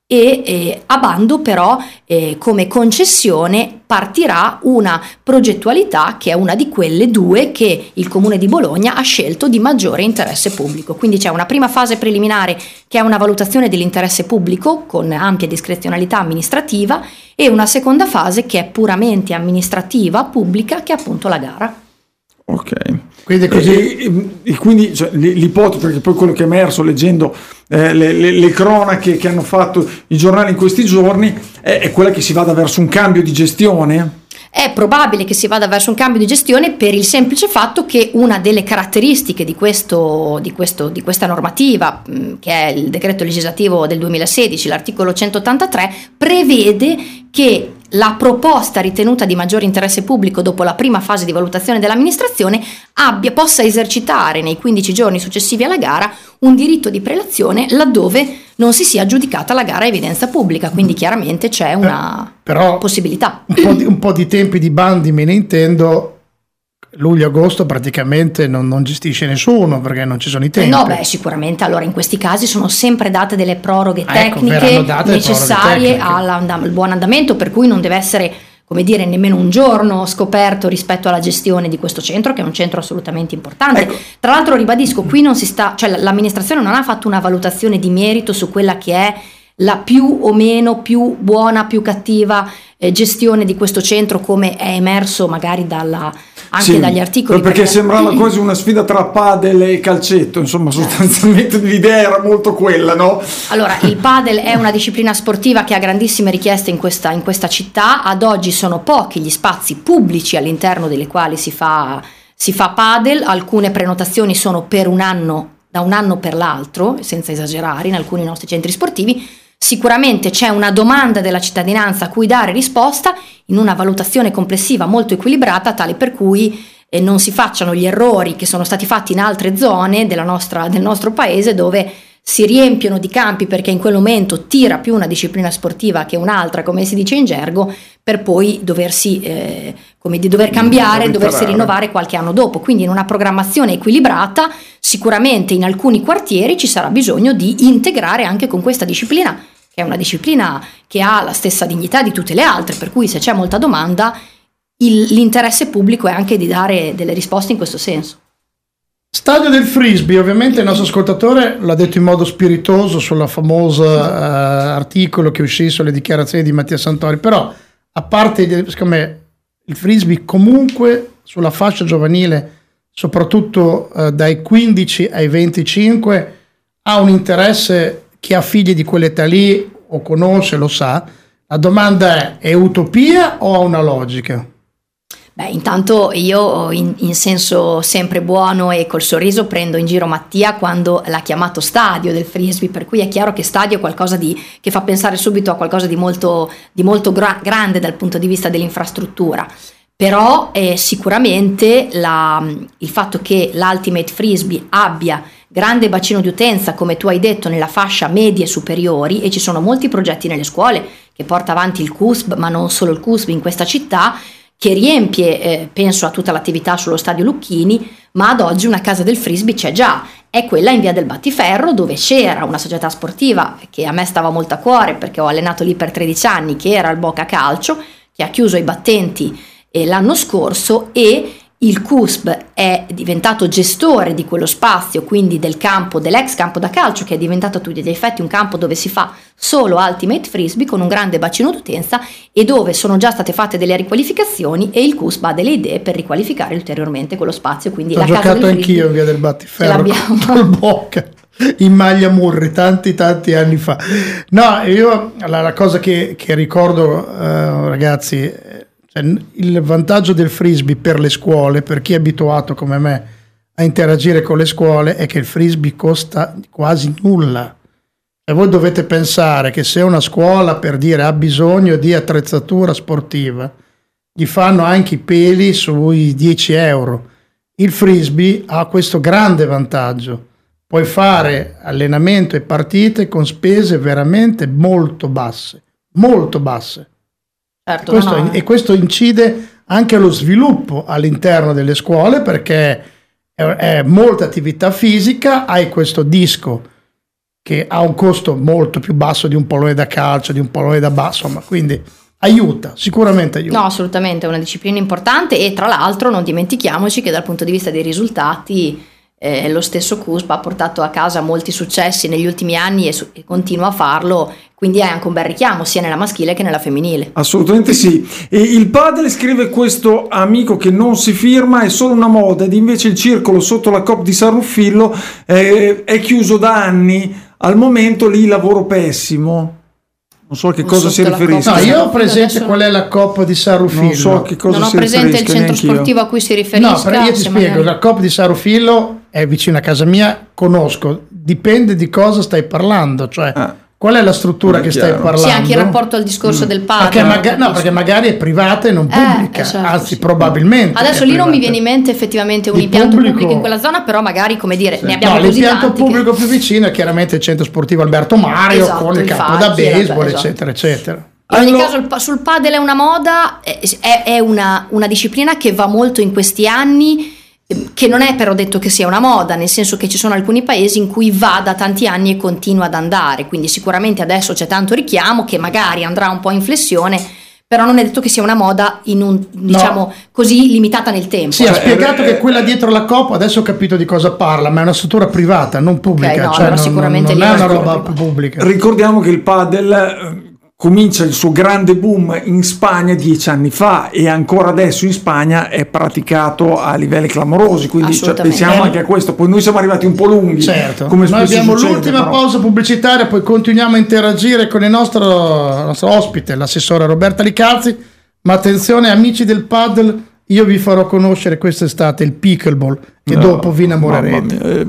E a bando però come concessione partirà una progettualità che è una di quelle 2 che il Comune di Bologna ha scelto di maggiore interesse pubblico. Quindi c'è una prima fase preliminare che è una valutazione dell'interesse pubblico con ampia discrezionalità amministrativa, e una seconda fase che è puramente amministrativa, pubblica, che è appunto la gara. Ok, quindi così e quindi cioè, l'ipotesi, perché poi quello che è emerso leggendo le cronache che hanno fatto i giornali in questi giorni è quella che si vada verso un cambio di gestione? È probabile che si vada verso un cambio di gestione per il semplice fatto che una delle caratteristiche di questa normativa, che è il decreto legislativo del 2016, l'articolo 183, prevede che la proposta ritenuta di maggiore interesse pubblico dopo la prima fase di valutazione dell'amministrazione possa esercitare nei 15 giorni successivi alla gara un diritto di prelazione laddove non si sia aggiudicata la gara a evidenza pubblica, quindi chiaramente c'è una possibilità. Un po' di tempi di bandi me ne intendo. Luglio-agosto praticamente non gestisce nessuno perché non ci sono i tempi. No, sicuramente allora in questi casi sono sempre date delle proroghe tecniche necessarie al buon andamento, per cui non deve essere, come dire, nemmeno un giorno scoperto rispetto alla gestione di questo centro, che è un centro assolutamente importante. Tra l'altro ribadisco, qui non si sta, cioè l'amministrazione non ha fatto una valutazione di merito su quella che è la più o meno, più buona, più cattiva gestione di questo centro, come è emerso magari dagli articoli. Perché sembrava quasi una sfida tra padel e calcetto, insomma, sostanzialmente l'idea era molto quella, no? Allora, il padel è una disciplina sportiva che ha grandissime richieste in questa città. Ad oggi sono pochi gli spazi pubblici all'interno dei quali si fa padel. Alcune prenotazioni sono per un anno, da un anno per l'altro, senza esagerare, in alcuni nostri centri sportivi. Sicuramente c'è una domanda della cittadinanza a cui dare risposta in una valutazione complessiva molto equilibrata, tale per cui non si facciano gli errori che sono stati fatti in altre zone del nostro paese, dove si riempiono di campi perché in quel momento tira più una disciplina sportiva che un'altra, come si dice in gergo, per poi dover cambiare, doversi rinnovare qualche anno dopo. Quindi in una programmazione equilibrata sicuramente in alcuni quartieri ci sarà bisogno di integrare anche con questa disciplina, che è una disciplina che ha la stessa dignità di tutte le altre, per cui se c'è molta domanda l'interesse pubblico è anche di dare delle risposte in questo senso. Stadio del frisbee, ovviamente il nostro ascoltatore l'ha detto in modo spiritoso sulla famosa articolo che uscì sulle dichiarazioni di Mattia Santori, però a parte, secondo me, il frisbee comunque sulla fascia giovanile, soprattutto dai 15 ai 25, ha un interesse. Chi ha figli di quell'età lì o conosce lo sa. La domanda è utopia o ha una logica? Intanto io in senso sempre buono e col sorriso prendo in giro Mattia quando l'ha chiamato stadio del frisbee, per cui è chiaro che stadio è qualcosa che fa pensare subito a qualcosa di molto grande dal punto di vista dell'infrastruttura. Però sicuramente il fatto che l'Ultimate Frisbee abbia grande bacino di utenza, come tu hai detto, nella fascia medie e superiori, e ci sono molti progetti nelle scuole che porta avanti il CUSB, ma non solo il CUSB in questa città, che riempie, penso a tutta l'attività sullo stadio Lucchini, ma ad oggi una casa del frisbee c'è già, è quella in via del Battiferro, dove c'era una società sportiva che a me stava molto a cuore perché ho allenato lì per 13 anni, che era il Boca Calcio, che ha chiuso i battenti l'anno scorso, e il CUSB è diventato gestore di quello spazio, quindi del campo, dell'ex campo da calcio, che è diventato a tutti gli effetti un campo dove si fa solo Ultimate Frisbee con un grande bacino d'utenza, e dove sono già state fatte delle riqualificazioni, e il CUSB ha delle idee per riqualificare ulteriormente quello spazio. Quindi ho giocato anch'io in via del Battiferro col Boca in maglia Murri tanti anni fa. No, io la cosa che ricordo, ragazzi, il vantaggio del frisbee per le scuole, per chi è abituato come me a interagire con le scuole, è che il frisbee costa quasi nulla. E voi dovete pensare che se una scuola, per dire, ha bisogno di attrezzatura sportiva, gli fanno anche i peli sui 10 euro. Il frisbee ha questo grande vantaggio: puoi fare allenamento e partite con spese veramente molto basse. Certo, e questo incide anche allo sviluppo all'interno delle scuole, perché è molta attività fisica, hai questo disco che ha un costo molto più basso di un pallone da calcio, di un pallone da basso, ma quindi sicuramente aiuta. No, assolutamente, è una disciplina importante, e tra l'altro non dimentichiamoci che dal punto di vista dei risultati lo stesso CUSB ha portato a casa molti successi negli ultimi anni e continua a farlo, quindi è anche un bel richiamo sia nella maschile che nella femminile. Assolutamente sì. E il padel, scrive questo amico che non si firma, è solo una moda, ed invece il circolo sotto la Coop di San Ruffillo è chiuso da anni, al momento lì lavoro pessimo. Non so a che cosa si riferisca. No, io ho presente qual è la Coop di San Ruffillo. Non so a che cosa non si ho presente riferisca. il centro sportivo a cui si riferisca. No, però io ti spiego, la Coop di San Ruffillo è vicino a casa mia, conosco, dipende di cosa stai parlando, cioè qual è la struttura che stai parlando. Sì, anche in rapporto al discorso del padre. Perché magari è privata e non pubblica, esatto, anzi probabilmente. Adesso lì non mi viene in mente effettivamente un impianto pubblico in quella zona, però magari, come dire, ne abbiamo così l'impianto tanti pubblico più vicino è chiaramente il centro sportivo Alberto Mario, con il campo da baseball, eccetera, eccetera. In ogni caso sul padel è una moda, è una disciplina che va molto in questi anni, che non è però detto che sia una moda, nel senso che ci sono alcuni paesi in cui va da tanti anni e continua ad andare, quindi sicuramente adesso c'è tanto richiamo che magari andrà un po' in flessione, però non è detto che sia una moda diciamo così limitata nel tempo. Sì, ha spiegato che quella dietro la Coop, adesso ho capito di cosa parla, ma è una struttura privata, non pubblica, okay, no, sicuramente non è una roba pubblica. Ricordiamo che il padel comincia il suo grande boom in Spagna 10 anni fa, e ancora adesso in Spagna è praticato a livelli clamorosi, quindi pensiamo anche a questo. Poi noi siamo arrivati un po' lunghi, certo. Come noi abbiamo succede, l'ultima però. pausa pubblicitaria, poi continuiamo a interagire con il nostro ospite, l'assessore Roberta Licalzi. Ma attenzione, amici del padel, io vi farò conoscere quest'estate il pickleball, e dopo vi innamorerete.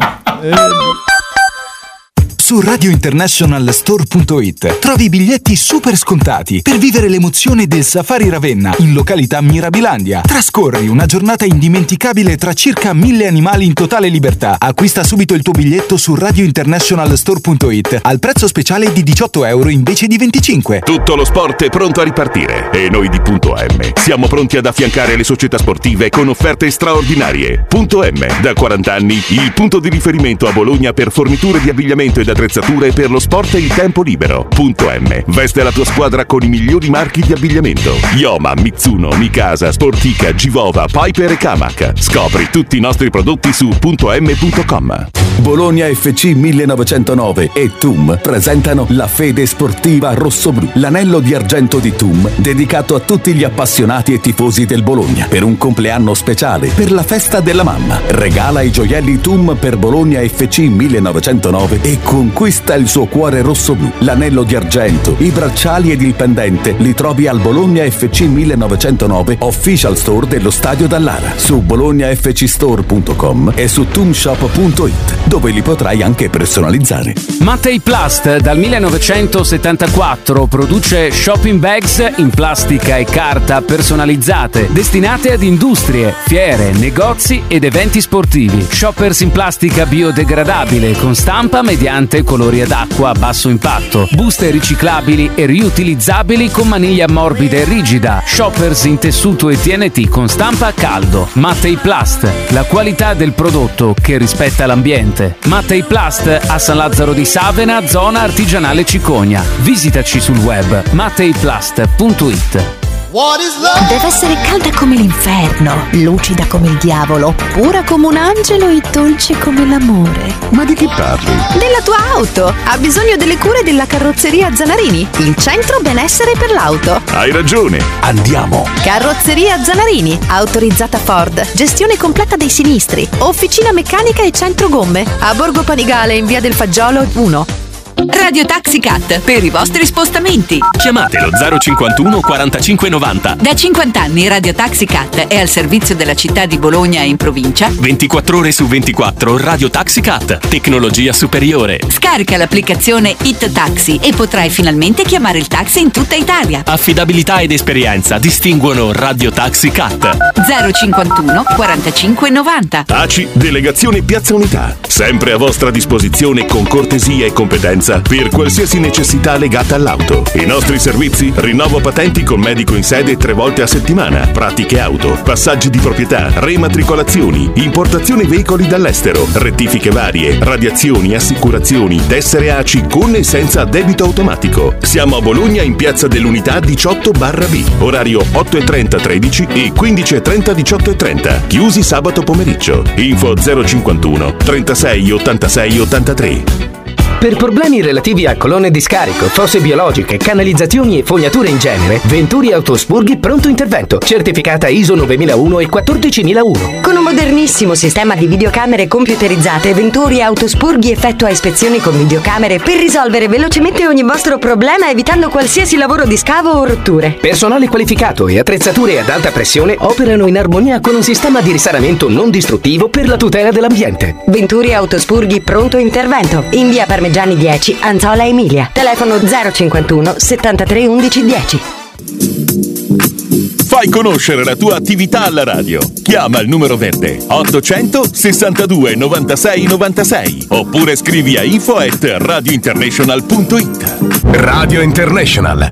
Su radiointernazionalstore.it trovi biglietti super scontati per vivere l'emozione del Safari Ravenna in località Mirabilandia. Trascorri una giornata indimenticabile tra circa 1000 animali in totale libertà. Acquista subito il tuo biglietto su radiointernazionalstore.it al prezzo speciale di 18 euro invece di 25. Tutto lo sport è pronto a ripartire, e noi di Punto M siamo pronti ad affiancare le società sportive con offerte straordinarie. Punto M, da 40 anni, il punto di riferimento a Bologna per forniture di abbigliamento ed attrezzature per lo sport e il tempo libero. Punto M veste la tua squadra con i migliori marchi di abbigliamento: Yoma, Mitsuno, Mikasa, Sportica, Givova, Piper e Kamak. Scopri tutti i nostri prodotti su .m.com. Bologna FC 1909 e TUM presentano la Fede Sportiva Rossoblu, l'anello di argento di TUM dedicato a tutti gli appassionati e tifosi del Bologna per un compleanno speciale per la festa della mamma. Regala i gioielli TUM per Bologna FC 1909 e con conquista il suo cuore rosso-blu. L'anello di argento, i bracciali ed il pendente li trovi al Bologna FC 1909 Official Store dello Stadio Dallara, su bolognafcstore.com e su toomshop.it, dove li potrai anche personalizzare. Mattei Plast dal 1974 produce shopping bags in plastica e carta personalizzate, destinate ad industrie, fiere, negozi ed eventi sportivi. Shoppers in plastica biodegradabile con stampa mediante colori ad acqua a basso impatto, buste riciclabili e riutilizzabili con maniglia morbida e rigida. Shoppers in tessuto e TNT con stampa a caldo. Mattei Plast, la qualità del prodotto che rispetta l'ambiente. Mattei Plast a San Lazzaro di Savena, zona artigianale Cicogna. Visitaci sul web matteiplast.it. Deve essere calda come l'inferno, lucida come il diavolo, pura come un angelo e dolce come l'amore. Ma di chi parli? Della tua auto! Ha bisogno delle cure della carrozzeria Zanarini, il centro benessere per l'auto. Hai ragione. Andiamo. Carrozzeria Zanarini, autorizzata Ford, gestione completa dei sinistri, officina meccanica e centro gomme. A Borgo Panigale in via del Fagiolo 1. Radio Taxi Cat per i vostri spostamenti. Chiamatelo 051 45 90. Da 50 anni Radio Taxi Cat è al servizio della città di Bologna e in provincia. 24 ore su 24 Radio Taxi Cat, tecnologia superiore. Scarica l'applicazione It Taxi e potrai finalmente chiamare il taxi in tutta Italia. Affidabilità ed esperienza distinguono Radio Taxi Cat. 051 45 90. ACI Delegazione Piazza Unità, sempre a vostra disposizione con cortesia e competenza per qualsiasi necessità legata all'auto. I nostri servizi: rinnovo patenti con medico in sede 3 volte a settimana, pratiche auto, passaggi di proprietà, rematricolazioni, importazione veicoli dall'estero, rettifiche varie, radiazioni, assicurazioni, tessere ACI con e senza debito automatico. Siamo a Bologna in Piazza dell'Unità 18/B, orario 8:30-13 e 15:30-18:30, chiusi sabato pomeriggio. Info 051 36 86 83. Per problemi relativi a colonne di scarico, fosse biologiche, canalizzazioni e fognature in genere, Venturi Autospurghi Pronto Intervento, certificata ISO 9001 e 14001. Con un modernissimo sistema di videocamere computerizzate, Venturi Autospurghi effettua ispezioni con videocamere per risolvere velocemente ogni vostro problema, evitando qualsiasi lavoro di scavo o rotture. Personale qualificato e attrezzature ad alta pressione operano in armonia con un sistema di risanamento non distruttivo per la tutela dell'ambiente. Venturi Autospurghi Pronto Intervento, in via Parmigiani 10, Anzola Emilia. Telefono 051 73 11 10. Fai conoscere la tua attività alla radio. Chiama il numero verde 800 62 96 96 oppure scrivi a info@radiointernational.it. Radio International.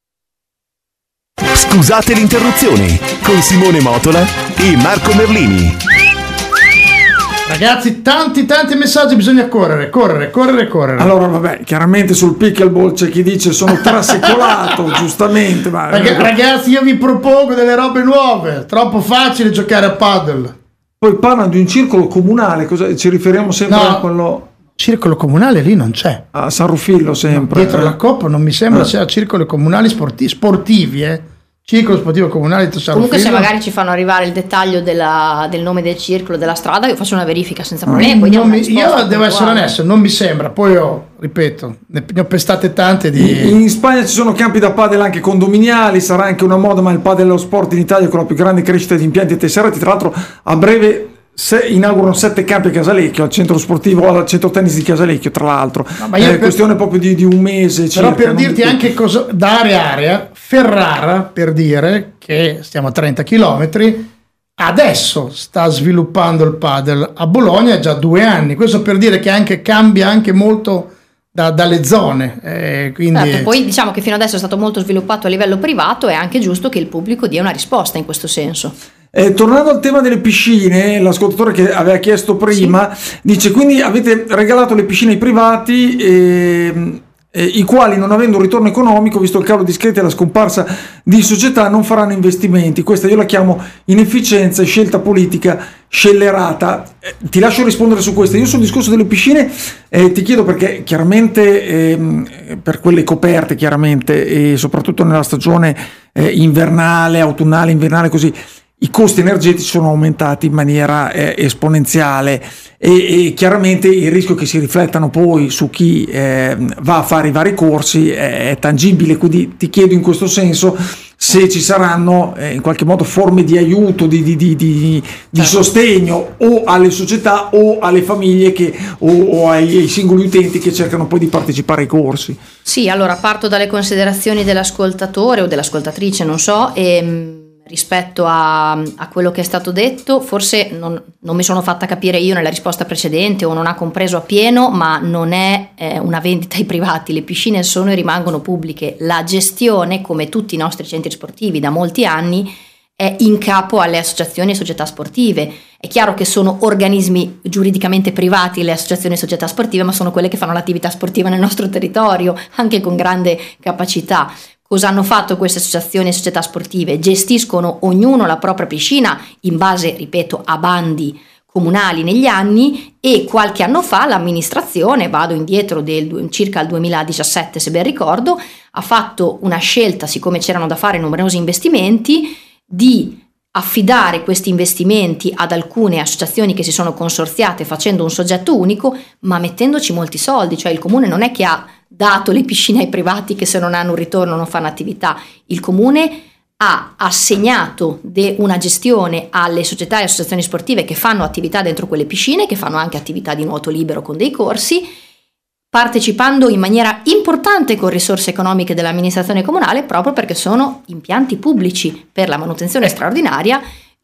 Scusate l'interruzione, con Simone Motola e Marco Merlini. Ragazzi, tanti messaggi, bisogna correre. Allora, vabbè, chiaramente sul pickleball c'è chi dice sono trasecolato, giustamente. Ma ragazzi, io vi propongo delle robe nuove. Troppo facile giocare a paddle. Poi parlano di un circolo comunale, cosa ci riferiamo sempre a quello? Circolo comunale lì non c'è. A San Rufillo sempre. Dietro la coppa non mi sembra sia circoli comunali sportivi. Circolo sportivo comunale di San Comunque Rufillo. se magari ci fanno arrivare il dettaglio del nome del circolo, della strada, io faccio una verifica senza problemi. Poi diamo io devo essere onesto, non mi sembra. Poi ripeto, ne ho pestate tante di... In Spagna ci sono campi da padel anche condominiali, sarà anche una moda, ma il padel è lo sport in Italia con la più grande crescita di impianti tesserati. Tra l'altro a breve inaugurano 7 campi a Casalecchio, al centro sportivo, al centro tennis di Casalecchio, tra l'altro. È questione proprio di un mese però circa, per dirti anche cosa, da area Ferrara, per dire che stiamo a 30 km, adesso sta sviluppando il padel. A Bologna è già 2 anni, questo per dire che cambia anche molto dalle zone, quindi... Certo, poi diciamo che fino adesso è stato molto sviluppato a livello privato, è anche giusto che il pubblico dia una risposta in questo senso. Tornando al tema delle piscine, l'ascoltatore che aveva chiesto prima dice: quindi avete regalato le piscine ai privati i quali, non avendo un ritorno economico, visto il calo di iscritti e la scomparsa di società, non faranno investimenti. Questa io la chiamo inefficienza e scelta politica scellerata. Ti lascio rispondere su questo. Io sul discorso delle piscine ti chiedo, perché chiaramente per quelle coperte, chiaramente, e soprattutto nella stagione invernale, autunnale, invernale, così, i costi energetici sono aumentati in maniera esponenziale e chiaramente il rischio che si riflettano poi su chi va a fare i vari corsi è tangibile, quindi ti chiedo in questo senso se ci saranno in qualche modo forme di aiuto, di sostegno o alle società o alle famiglie o ai singoli utenti che cercano poi di partecipare ai corsi. Sì, allora parto dalle considerazioni dell'ascoltatore o dell'ascoltatrice, non so, rispetto a quello che è stato detto, forse non mi sono fatta capire io nella risposta precedente o non ha compreso appieno, ma non è una vendita ai privati, le piscine sono e rimangono pubbliche, la gestione, come tutti i nostri centri sportivi da molti anni, è in capo alle associazioni e società sportive. È chiaro che sono organismi giuridicamente privati le associazioni e società sportive, ma sono quelle che fanno l'attività sportiva nel nostro territorio, anche con grande capacità. Cosa hanno fatto queste associazioni e società sportive? Gestiscono ognuno la propria piscina in base, ripeto, a bandi comunali negli anni, e qualche anno fa l'amministrazione, vado indietro circa al 2017 se ben ricordo, ha fatto una scelta, siccome c'erano da fare numerosi investimenti, di affidare questi investimenti ad alcune associazioni che si sono consorziate facendo un soggetto unico, ma mettendoci molti soldi, cioè il comune non è che ha dato le piscine ai privati che se non hanno un ritorno non fanno attività, il comune ha assegnato una gestione alle società e associazioni sportive che fanno attività dentro quelle piscine, che fanno anche attività di nuoto libero con dei corsi, partecipando in maniera importante con risorse economiche dell'amministrazione comunale, proprio perché sono impianti pubblici per la manutenzione straordinaria.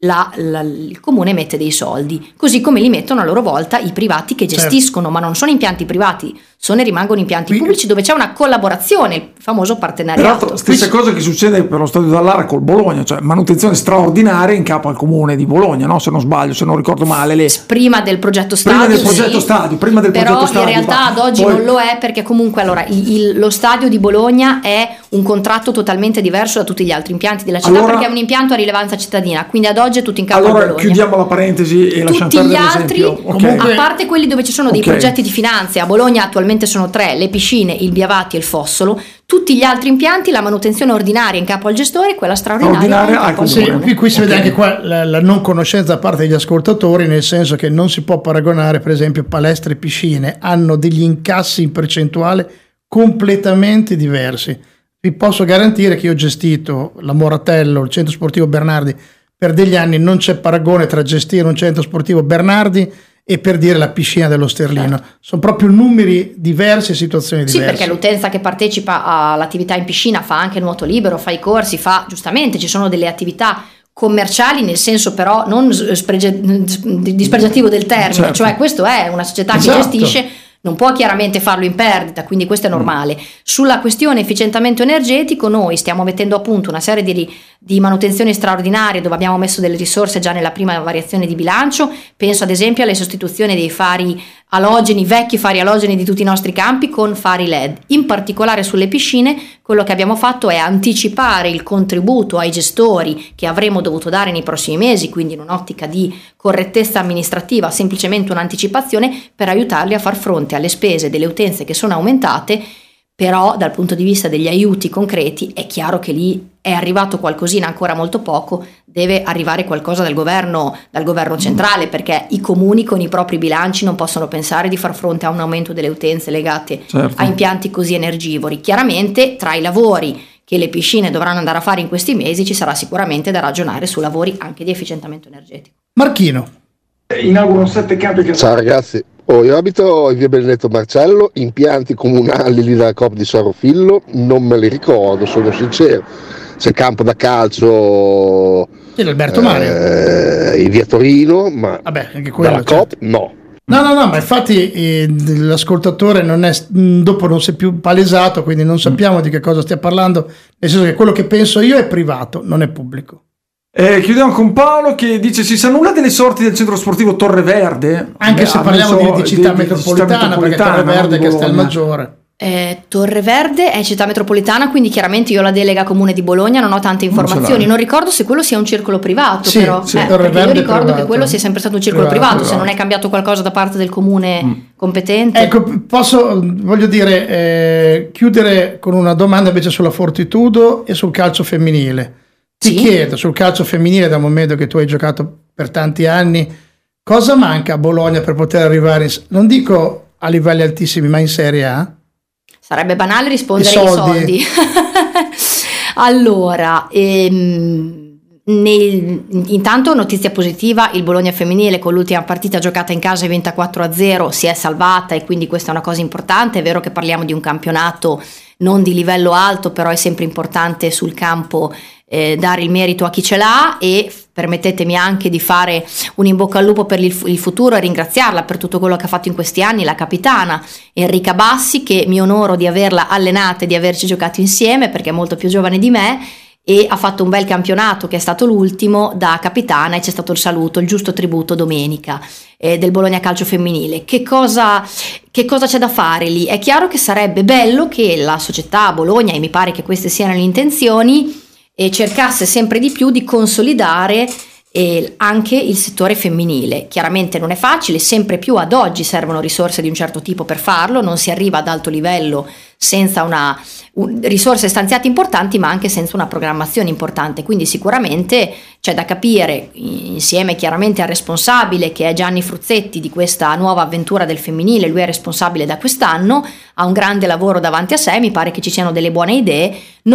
Il comune mette dei soldi, così come li mettono a loro volta i privati che gestiscono, ma non sono impianti privati, sono e rimangono impianti pubblici dove c'è una collaborazione, il famoso partenariato. Peraltro stessa cosa che succede per lo stadio Dallara col Bologna, cioè manutenzione straordinaria in capo al comune di Bologna, no? Se non sbaglio, se non ricordo male. Prima del progetto stadio. Prima del progetto stadio. Però in realtà ad oggi non lo è, perché comunque allora lo stadio di Bologna è un contratto totalmente diverso da tutti gli altri impianti della città, perché è un impianto a rilevanza cittadina, quindi ad oggi è tutto in capo a Bologna. Allora chiudiamo la parentesi e lasciamo tutti perdere gli altri, l'esempio. a parte quelli dove ci sono dei progetti di finanze, a Bologna attualmente sono 3, le piscine, il Biavati e il Fossolo. Tutti gli altri impianti, la manutenzione ordinaria in capo al gestore, quella straordinaria qui si vede anche qua la non conoscenza da parte degli ascoltatori, nel senso che non si può paragonare, per esempio, palestre e piscine hanno degli incassi in percentuale completamente diversi. Vi posso garantire che io ho gestito la Moratello, il centro sportivo Bernardi per degli anni, non c'è paragone tra gestire un centro sportivo Bernardi e per dire la piscina dello Sterlino, sono proprio numeri diversi e situazioni diverse. Sì, perché l'utenza che partecipa all'attività in piscina fa anche nuoto libero, fa i corsi, giustamente ci sono delle attività commerciali, nel senso però non dispregiativo del termine, cioè questo è una società che gestisce, non può chiaramente farlo in perdita, quindi questo è normale. Sulla questione efficientamento energetico noi stiamo mettendo a punto una serie di manutenzioni straordinarie dove abbiamo messo delle risorse già nella prima variazione di bilancio. Penso ad esempio alle sostituzioni dei fari alogeni, vecchi fari alogeni di tutti i nostri campi con fari LED. In particolare sulle piscine quello che abbiamo fatto è anticipare il contributo ai gestori che avremmo dovuto dare nei prossimi mesi, quindi in un'ottica di correttezza amministrativa, semplicemente un'anticipazione per aiutarli a far fronte alle spese delle utenze che sono aumentate. Però dal punto di vista degli aiuti concreti è chiaro che lì è arrivato qualcosina, ancora molto poco, deve arrivare qualcosa dal governo centrale, perché i comuni con i propri bilanci non possono pensare di far fronte a un aumento delle utenze legate a impianti così energivori. Chiaramente tra i lavori che le piscine dovranno andare a fare in questi mesi ci sarà sicuramente da ragionare su lavori anche di efficientamento energetico. Marchino. Inaugurano 7 campi. Ciao ragazzi, io abito in via Benedetto Marcello, impianti comunali lì dalla Coop di Sarofillo non me li ricordo, sono sincero. C'è il campo da calcio l'Alberto Mario in via Torino, ma anche quello, dalla Coop no, ma infatti l'ascoltatore dopo non si è più palesato, quindi non sappiamo di che cosa stia parlando, nel senso che quello che penso io è privato, non è pubblico. Chiudiamo con Paolo che dice: si sa nulla delle sorti del centro sportivo Torre Verde? Anche se parliamo di città metropolitana, perché Torre Verde è Castelmaggiore. Torre Verde è città metropolitana, quindi chiaramente io ho la delega comune di Bologna, non ho tante informazioni, non ricordo se quello sia un circolo privato, però perché io ricordo privato, che quello sia sempre stato un circolo privato, se non è cambiato qualcosa da parte del comune competente. Ecco, voglio dire, chiudere con una domanda invece sulla Fortitudo e sul calcio femminile. Ti chiedo, sul calcio femminile, dal momento che tu hai giocato per tanti anni, cosa manca a Bologna per poter arrivare, non dico a livelli altissimi, ma in Serie A? Sarebbe banale rispondere i soldi. Allora, intanto notizia positiva, il Bologna femminile con l'ultima partita giocata in casa e vinta 4-0 si è salvata, e quindi questa è una cosa importante. È vero che parliamo di un campionato non di livello alto, però è sempre importante sul campo dare il merito a chi ce l'ha, e permettetemi anche di fare un in bocca al lupo per il futuro e ringraziarla per tutto quello che ha fatto in questi anni, la capitana Enrica Bassi, che mi onoro di averla allenata e di averci giocato insieme, perché è molto più giovane di me e ha fatto un bel campionato che è stato l'ultimo da capitana, e c'è stato il saluto, il giusto tributo domenica del Bologna Calcio Femminile. Che cosa c'è da fare lì? È chiaro che sarebbe bello che la società Bologna, e mi pare che queste siano le intenzioni, cercasse sempre di più di consolidare anche il settore femminile. Chiaramente non è facile, sempre più ad oggi servono risorse di un certo tipo per farlo, non si arriva ad alto livello senza risorse stanziate importanti, ma anche senza una programmazione importante. Quindi sicuramente c'è da capire, insieme chiaramente al responsabile che è Gianni Fruzzetti di questa nuova avventura del femminile, lui è responsabile da quest'anno, ha un grande lavoro davanti a sé, mi pare che ci siano delle buone idee.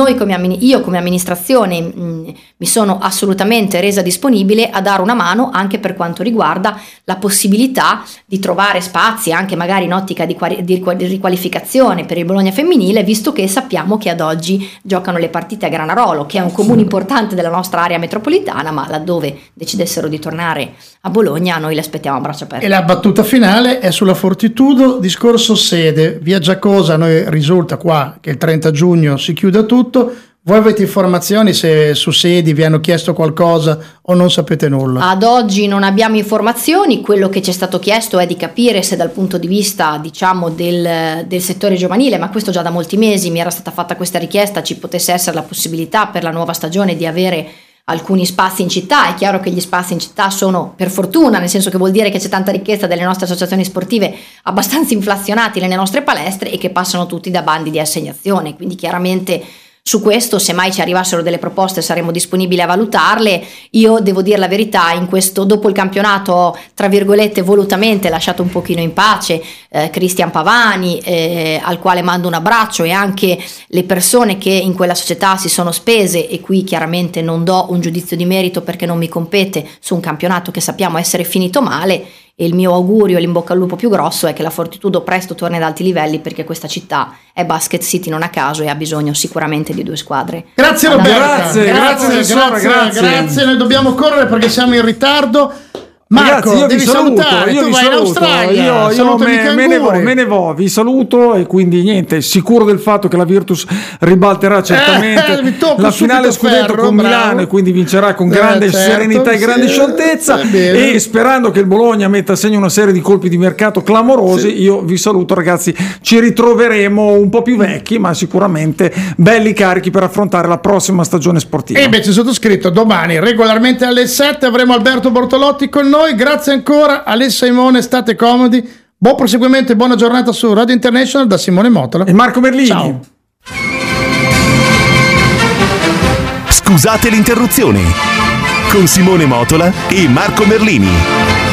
Io come amministrazione mi sono assolutamente resa disponibile a dare una mano anche per quanto riguarda la possibilità di trovare spazi anche magari in ottica di riqualificazione per il Bologna femminile, visto che sappiamo che ad oggi giocano le partite a Granarolo, che è un comune importante della nostra area metropolitana, ma laddove decidessero di tornare a Bologna noi le aspettiamo a braccia aperte. E la battuta finale è sulla Fortitudo, discorso sede, via Giacosa, a noi risulta qua che il 30 giugno si chiuda tutto. Voi avete informazioni se su sedi vi hanno chiesto qualcosa o non sapete nulla? Ad oggi non abbiamo informazioni, quello che ci è stato chiesto è di capire se dal punto di vista diciamo del settore giovanile, ma questo già da molti mesi mi era stata fatta questa richiesta, ci potesse essere la possibilità per la nuova stagione di avere alcuni spazi in città. È chiaro che gli spazi in città sono, per fortuna, nel senso che vuol dire che c'è tanta richiesta delle nostre associazioni sportive abbastanza inflazionati nelle nostre palestre e che passano tutti da bandi di assegnazione, quindi chiaramente su questo, se mai ci arrivassero delle proposte, saremmo disponibili a valutarle. Io devo dire la verità, in questo, dopo il campionato ho, tra virgolette, volutamente lasciato un pochino in pace Cristian Pavani, al quale mando un abbraccio, e anche le persone che in quella società si sono spese, e qui chiaramente non do un giudizio di merito perché non mi compete su un campionato che sappiamo essere finito male. E il mio augurio e l'in bocca al lupo più grosso è che la Fortitudo presto torni ad alti livelli, perché questa città è Basket City non a caso e ha bisogno sicuramente di 2 squadre. Grazie Roberta, grazie, noi dobbiamo correre perché siamo in ritardo. Marco, ragazzi, io devi vi saluto, salutare, io tu vi vai saluto, in Australia, io me ne vo, vi saluto, e quindi niente, sicuro del fatto che la Virtus ribalterà certamente la finale scudetto con Milano, e quindi vincerà con grande serenità e grande scioltezza, e sperando che il Bologna metta a segno una serie di colpi di mercato clamorosi. Io vi saluto ragazzi, ci ritroveremo un po' più vecchi ma sicuramente belli carichi per affrontare la prossima stagione sportiva. E invece sottoscritto, domani regolarmente alle 7 avremo Alberto Bortolotti con noi. Grazie ancora Alessio Simone, state comodi, buon proseguimento e buona giornata su Radio International da Simone Motola e Marco Merlini. Ciao. Scusate l'interruzione, con Simone Motola e Marco Merlini.